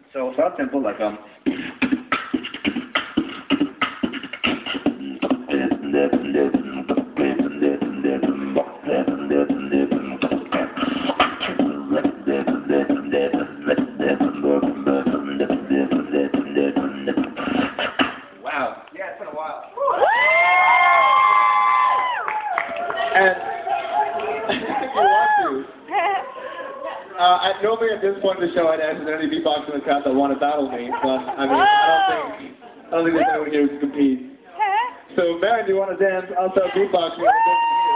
So it's not simple, like wow. Yeah, it's been a while. And if you want to, normally at this point in the show I'd ask if there's any beatboxers in the crowd that want to battle me, but I mean, I don't think there's anyone here who can compete. So, Mary, do you want to dance? I'll start beatboxing.